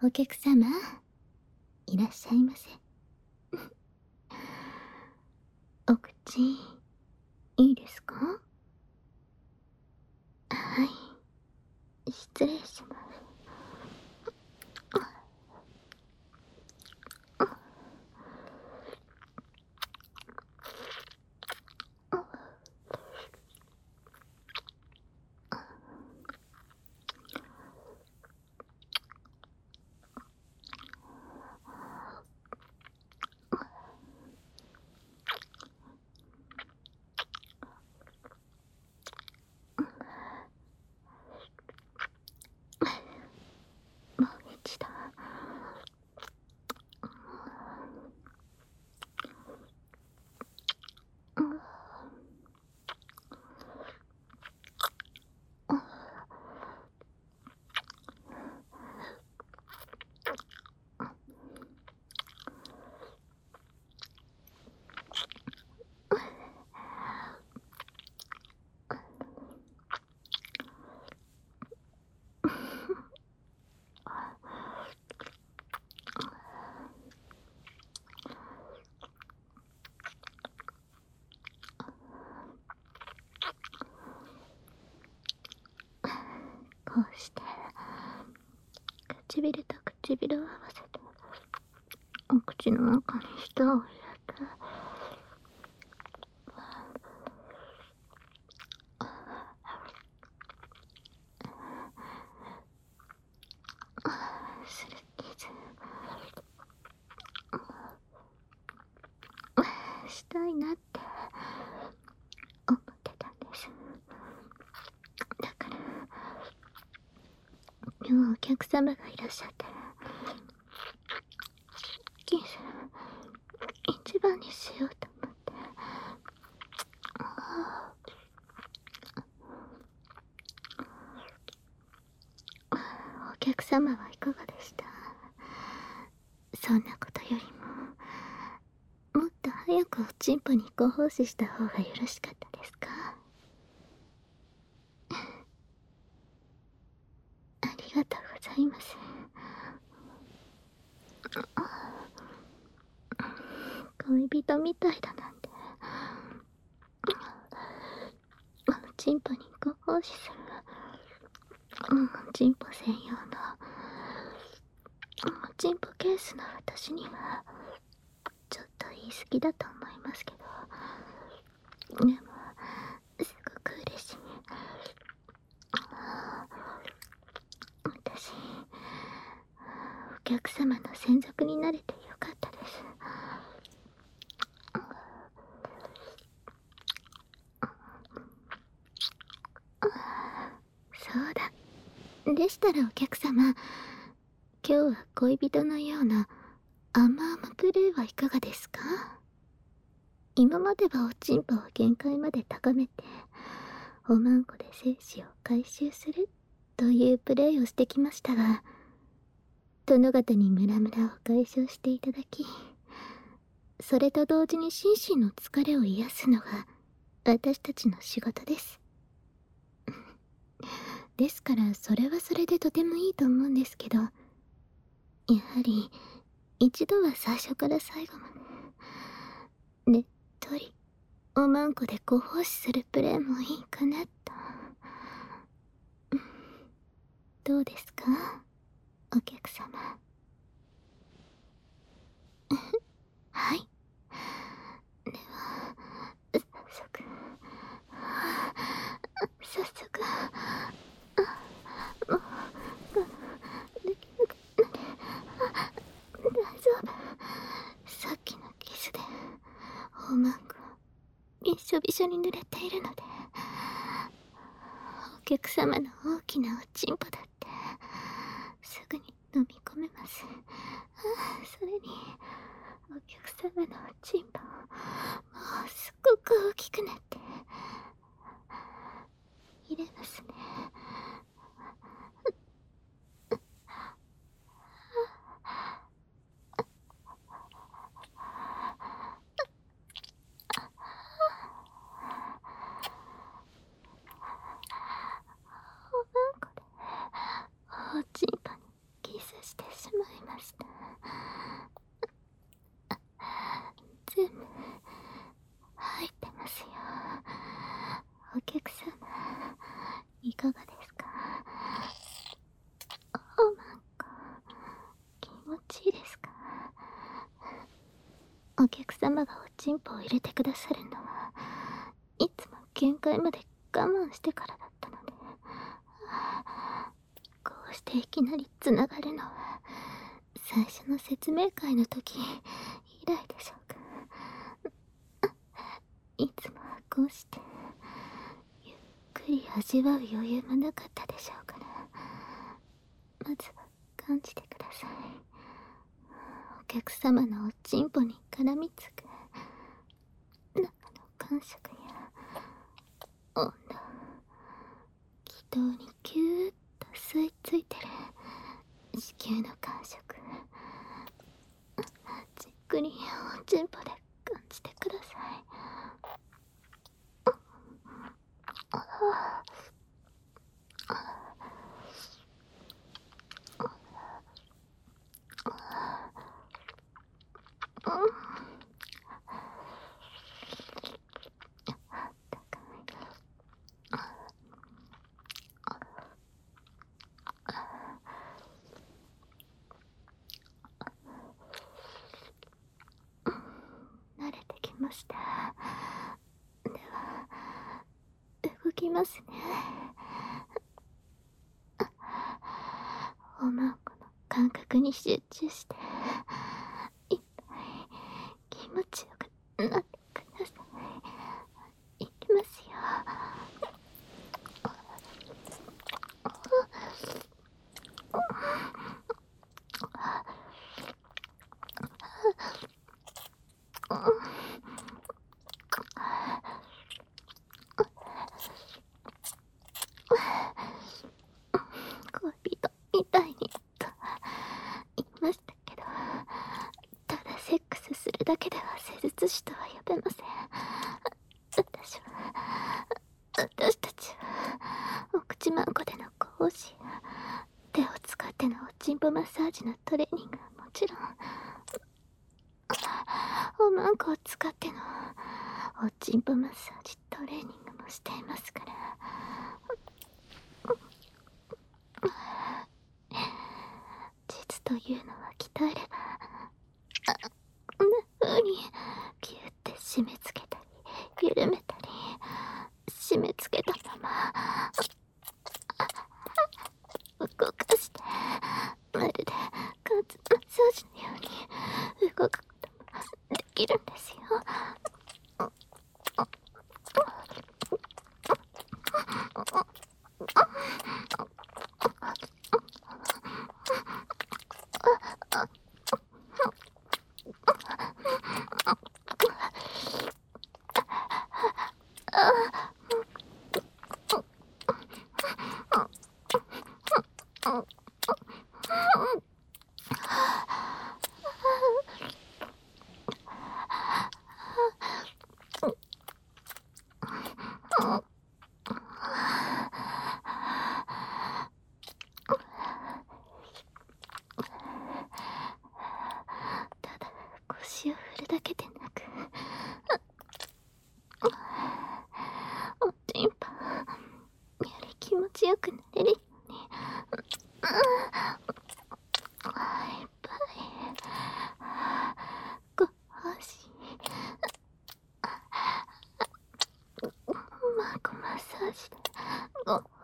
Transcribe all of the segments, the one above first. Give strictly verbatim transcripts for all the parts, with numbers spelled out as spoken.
お客様、いらっしゃいませ。お口、いいですか？はい、失礼します。もう一度。こうして唇と唇を合わせてお口の中に舌を入れて、する傷したいなって思ってたんです。だから今日お客様がいらっしゃってキス一番にしようと思って。お客様はいかがでした？そんなことよりももっと早くおちんぽにご奉仕した方がよろしかったですか？ありがとうございます。恋人みたいだなんて。おちんぽにご奉仕するおちんぽ専用のおちんぽケースの私にはちょっと言い過ぎだと思いますけど、でもすごく嬉しい。私お客様の専属になれてよかったです。そうだ。でしたらお客様、今日は恋人のようなあんまあまプレイはいかがですか？今まではおちんぽを限界まで高めておまんこで精子を回収するというプレイをしてきましたが、殿方にムラムラを解消していただき、それと同時に心身の疲れを癒すのが私たちの仕事です。ですからそれはそれでとてもいいと思うんですけど、やはり一度は最初から最後までねっとりおまんこでご奉仕するプレイもいいかなと。どうですか、お客様。はい。では早速早速もう我慢できなくなって大丈夫。さっきのキスでおまんこびっしょびしょに濡れているので、お客様の大きなおちんぽだってすぐに飲み込めます。それにお客様のおちんぽもうすっごく大きくなって入れますね。おまんこでおちんぽにキスしてしまいかがですか？おまんこ、気持ちいいですか？お客様がおちんぽを入れてくださるのはいつも限界まで我慢してからだったので、こうしていきなりつながるのは最初の説明会の時以来でしょうか。いつもはこうしてゆっくり味わう余裕もなかったでしょうから、まずは感じてください。お客様のおちんぽに絡みつく中の感触や温度、気道にキューッと吸い付いてる子宮の感触、じっくりおちんぽで感じてください。慣れてきました。では動きますね。おまんこの感覚に集中していっぱい気持ちよくなってください。いきますよ。恋人みたいにと言いましたけど、ただセックスするだけでは施術師とは呼べません。私は私たちはお口まんこでの講師や手を使ってのおちんぽマッサージのトレーニングはもちろん、おまんこを使ってのおちんぽマッサージトレーニングもしていますから。実というのは鍛えればこんな風にギュッて締め付けたり緩めたり締め付けたまま動かして、まるでカツマッサージのように動くこともできるんですよ。ただ腰を振るだけでなく、おちんぽより気持ちよくなれるように、いっぱいごしまこマッサージでごし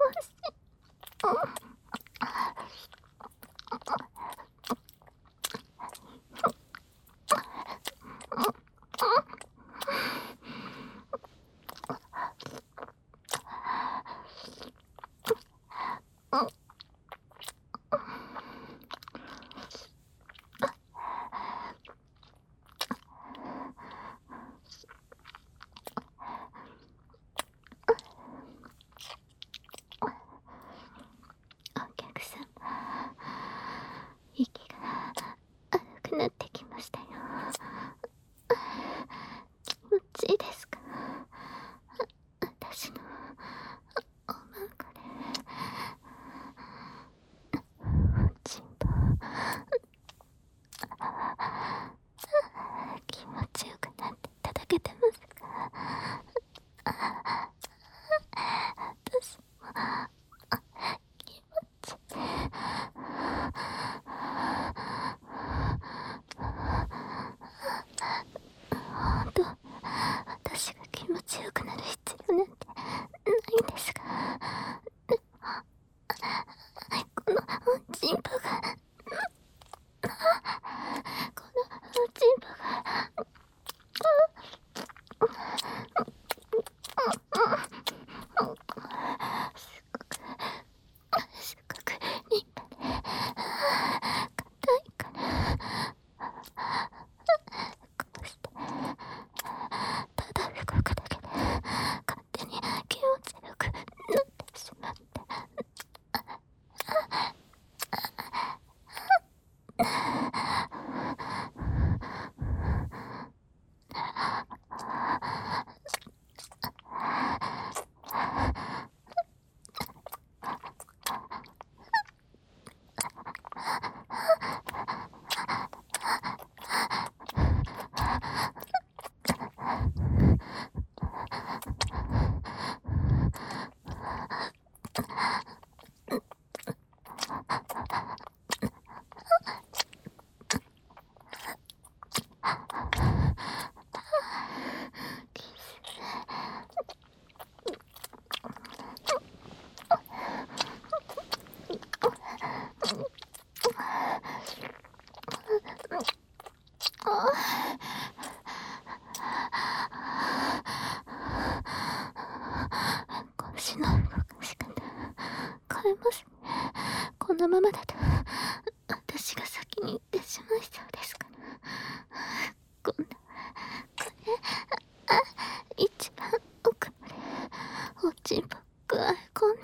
えます。このままだと私が先に行ってしまいそうですから。こんな、これ、あ、一番奥までおちんぽくわえ込んで、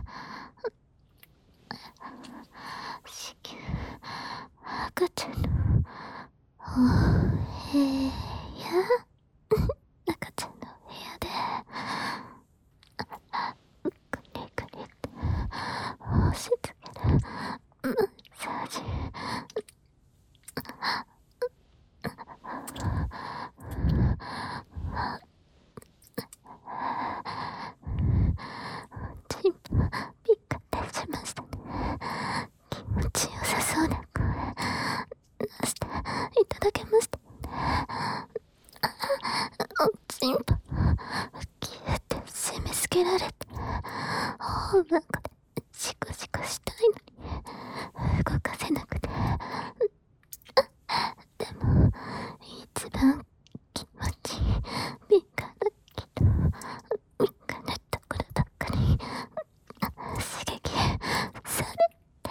子宮、赤ちゃんのお部屋、赤ちゃんの部屋で、くりくりって押し付けるマッサージ。チンポピッカってしましたね。気持ちよさそうな声出していただけましたね。おちんぽキューって締め付けられて、頬なんかでシコシコしたいのに動かせなくて、でも一番気持ちいい敏感な気と敏感なところばっかり刺激されて、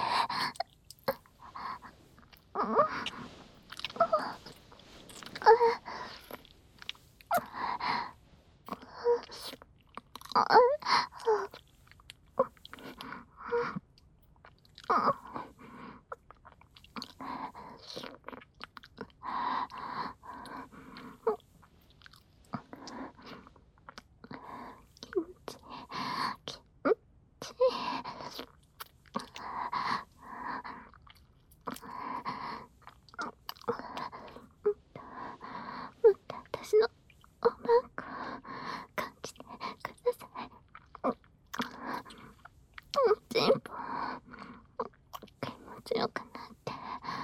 もっと私のおまんこ感じてください。おちんぽ気持ちよくなって、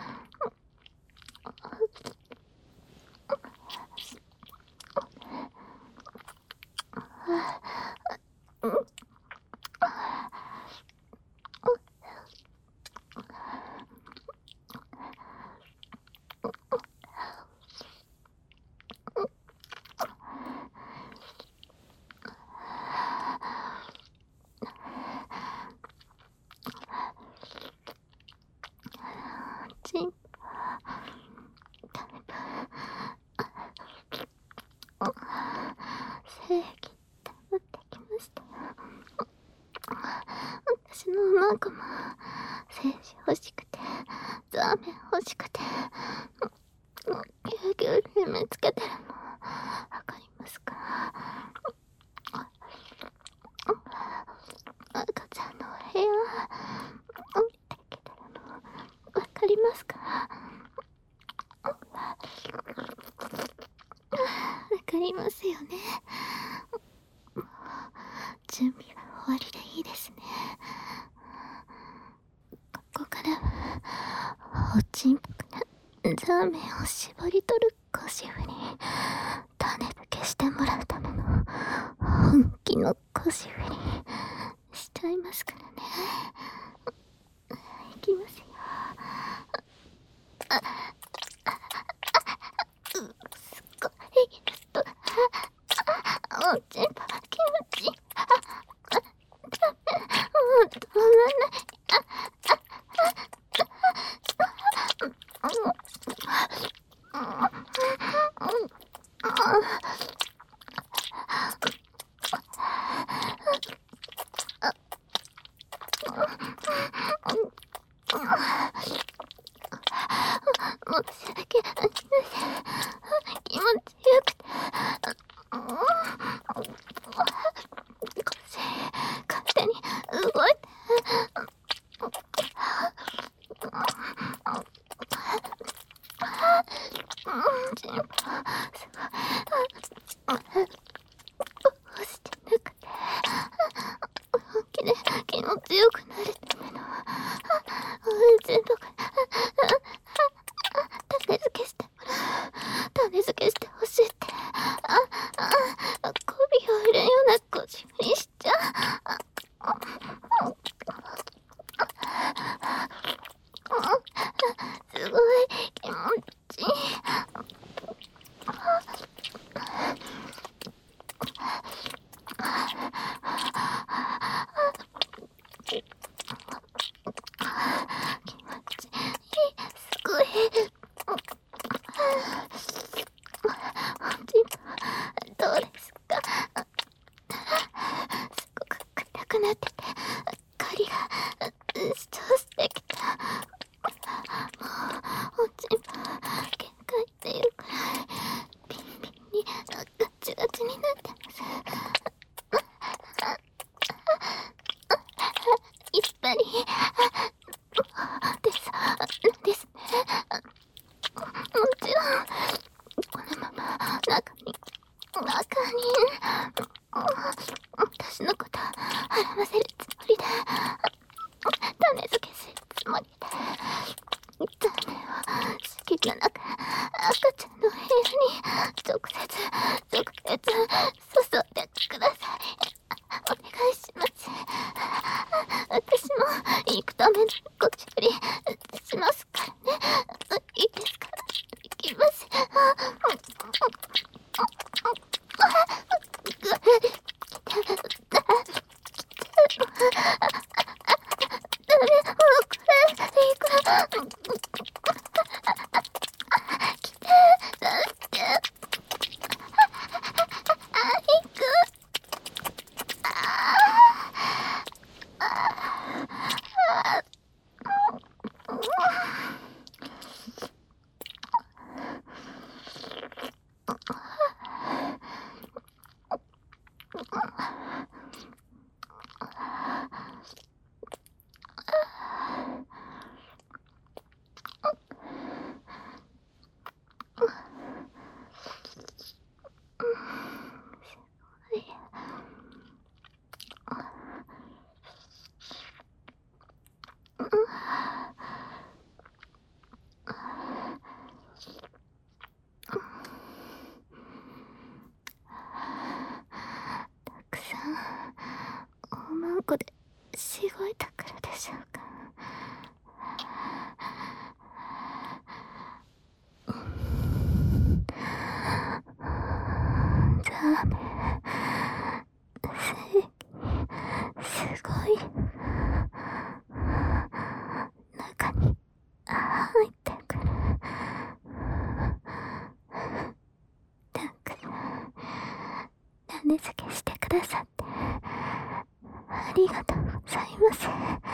チンポだいぶ精液溜まってきました。私のおまんこも精子欲しくて、ザーメン欲しくて、ぎゅうぎゅう締め付けてるのわかりますか？赤ちゃんのお部屋降りてきてるのわかりますか？わかりますよね。もう準備は終わりでいいですね。ここからはおちんぽくなザーメンを絞り取るゴシフに種付けしてもらうための本気のゴシフにしちゃいますからね。いきますよ。あ、すっごいと、おちんぽ気持ちいい。あ、あ、ダメ、もう止まらない。申し訳ありません。気持ちよくて、腰勝手に動いて、チンポすごい押してなくて、本気で気持ちよくなるためのチンポから種付けしてもらう。種付けしてほしいって、あ、あ、媚びを売るようなゴシフにしちゃう。すごい気持ちいい。 主張してきた。もうおちんぽ限界っていうくらいピンピンにガチガチになってます。やっぱりですですね。もちろんこのまま中に中に私のこと払わせるつもりで種付けするつもりで種を敷居の中赤ちゃんの部屋に直接直接注いでください。お願いします。私も行くためのご注理しますからね。いいですか？行きます。大まんこでしごいたからでしょうか。ダメ、正義すごい中に入ってくる。たくさん種付けしてくださってありがとうございます。